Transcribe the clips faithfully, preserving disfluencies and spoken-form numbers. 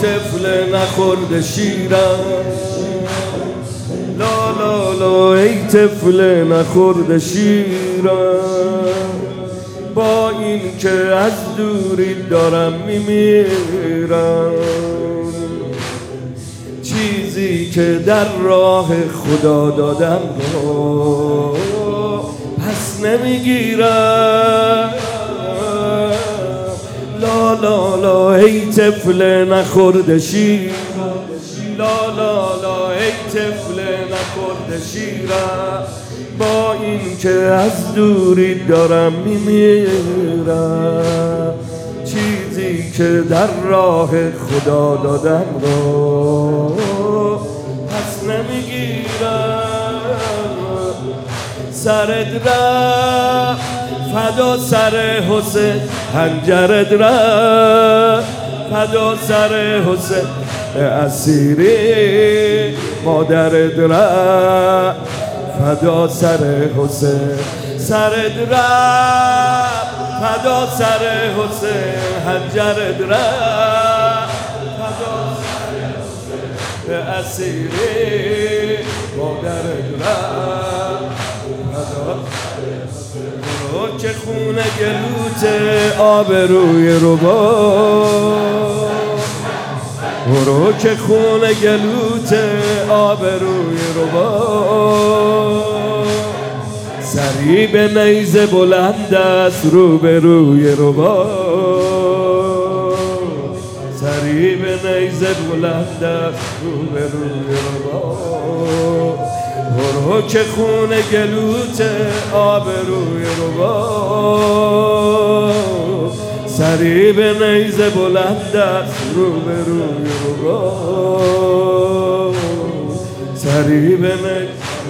طفل نخورده شیرم، لا لا لا ای طفل نخورده شیرم، با این که از دوری دارم میمیرم، چیزی که در راه خدا دادم رو پس نمیگیرم، لا لا لا ای طفل نخورده شیرم، لا لا لا ای طفل نخورده شیرم، با این که از دوری دارم میمیرم، چیزی که در راه خدا دادم رو پس نمیگیرم. سرت رفت فدا سر حسین، حنجرت رفت فدا سر حسین، اسیری مادرت رفت فدا سر حسین، سرت رفت فدا سر حسین، حنجرت رفت فدا سر حسین، اسیری مادرت رفت فدا سر حسین. برو که خون گلوت آبروی رو با، برو که خون گلوت آبروی رو با، سری به نیزه بلند است رو به روی رو با، سری به نیزه بلند است رو به روی رو با، برو که خون گلوت آبروی رو با، سری به نیزه بلند است رو به روی رو با، سری به نیزه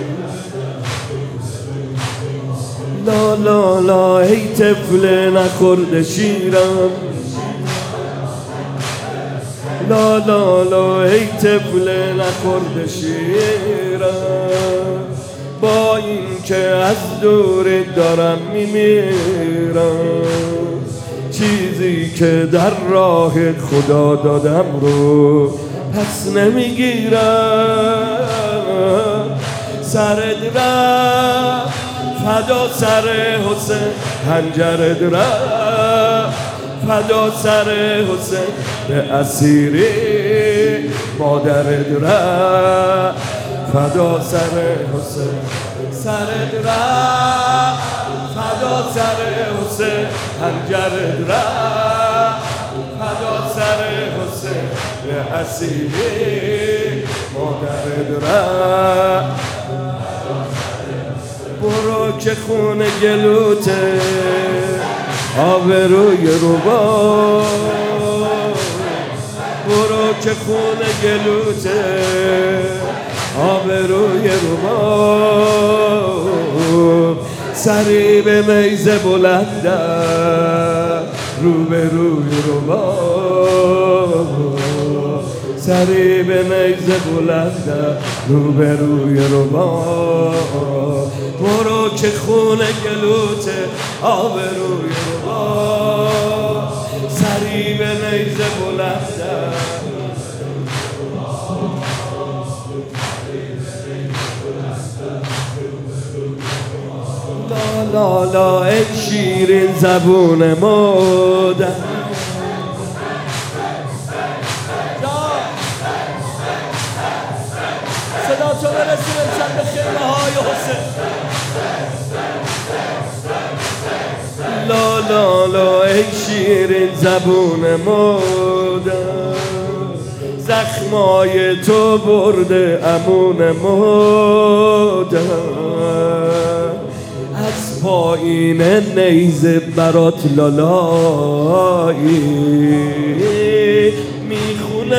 لا لا لا ای طفل نخورده شیرم، لا لا لا ای طفل نخورده شیرم، با این که از دور دارم میمیرم، چیزی که در راه خدا دادم رو پس نمیگیرم. سرت رفت فدا سر حسین، حنجرت رفت فدا سر حسین، به اسیری مادرت رفت فدا سر حسین، سرت رفت فدا سر حسین، حنجرت رفت فدا سر حسین، به اسیری مادرت رفت. برو که خون گلوت آبروی رو با، برو که خون گلوت آبروی رو با، سری به نیزه بلند رو به روی رو با، سری به نیزه بلند رو به روی رو با، برو که خون گلوت آبروی رو با، سری به نیزه بلند لا لا لا ای شیرین زبون مادر، صدا تو برسونه چند به خیمه های حسین، لا لا لا ای شیرین زبون مادر، زخمای تو برده امون مادر، از پایین نیزه برات لالایی میخونه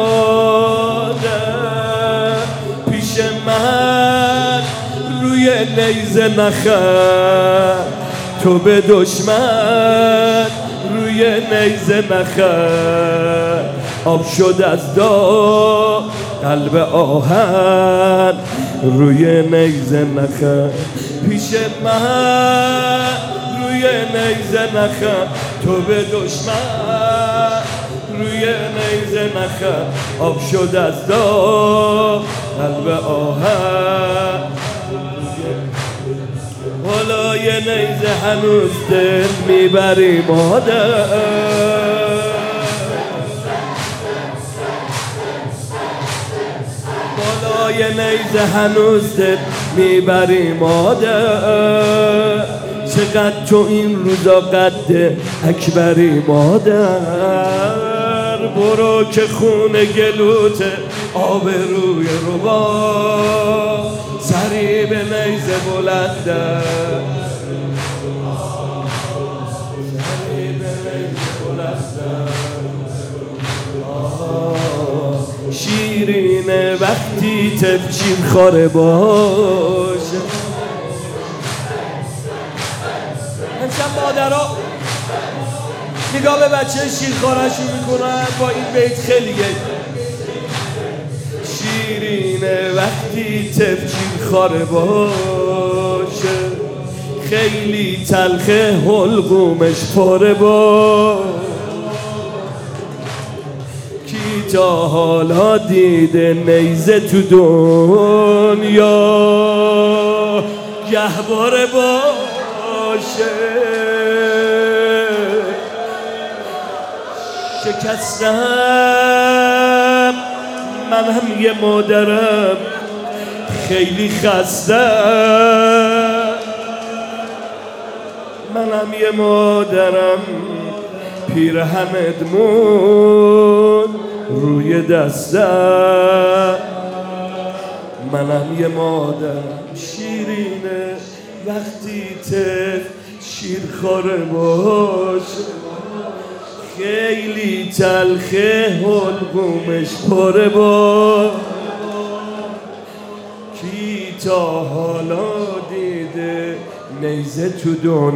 مادر، پیش من روی نیزه نخند، تو به دشمن روی نیزه نخند، آب شد از داغ قلب آهن روی نیزه نخند، پیش من روی نیزه نخند، تو به دشمن روی نیزه نخل آب شد از داغ قلب آهن بالای نیزه هنوز دل میبری مادر بالای نیزه هنوز دل میبری مادر چقدر تو این روزا قد اکبری مادر برو که خون گلوت آب روی ربا سری به نیزه بلنده سری به نیزه بلنده شیرینه وقتی تفشیر خاره باشه امشب مادرها نگاه به بچه شیرخوارشون میکنن با این بیت خیلی گه شیرینه وقتی تفشیر خاره باشه خیلی تلخه حلقومش پاره باشه کی تا حالا دیده نیزه تو دنیا گهواره باشه شکستم من هم یه مادرم خیلی خستم من هم یه مادرم پیرهنت مون روی دستم منم یه مادرم شیرینه وقتی تف شیرخواره باشه خیلی تلخه حلقومش پاره باشه کی تا حالا دیده نیزه تو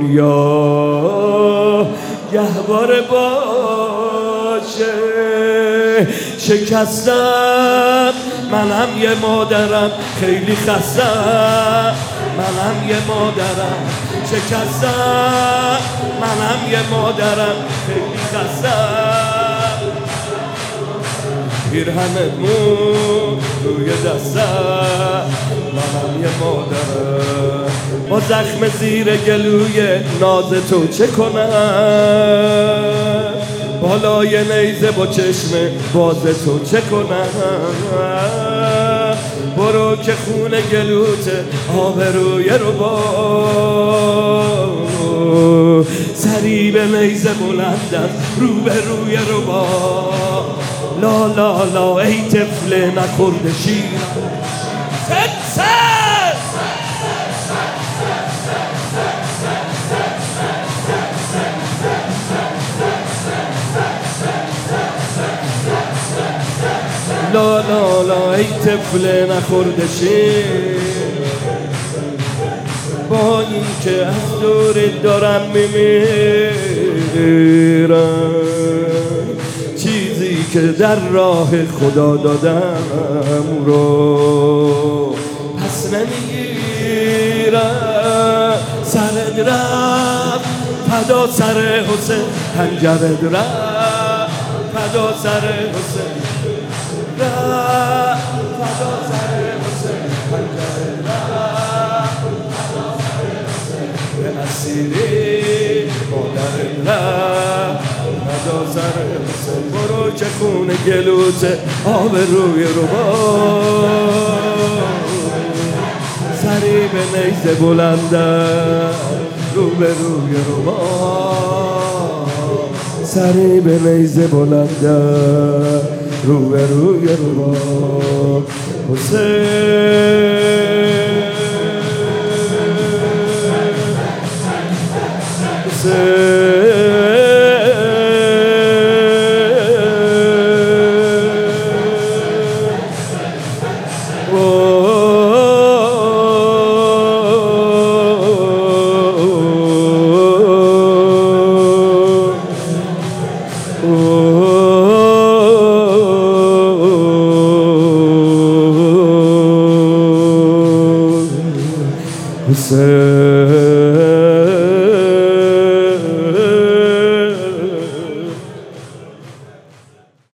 دنیا گهواره باشه شکستم منم یه مادرم خیلی خستم منم یه مادرم شکستم منم یه مادرم خیلی خستم پیرهنت مون روی دستم منم یه مادرم با زخم زیر گلوی ناز تو چه کنم بالای نیزه با چشم باز تو چه کنم برو که خون گلوت آب روی رو با سری به نیزه بلندم رو به روی رو با لا لا لا ای طفل نخورده شیر لا لا لا ای طفل نخورده شیر با این که از دورت دارم میمیرم چیزی که در راه خدا دادم رو پس نمیگیرم سرت رفت فدا سر حسین پنجرت رفت فدا سر حسین رفت فدا سر حسین پنجرت رفت به اسیری مادرت رفت فدا سر حسین برو که خون گلوت آب روی رو با سری به نیزه بلندم رو به روی رو با سری به نیزه بلندم رو به روی رو با حسین حسین Hussein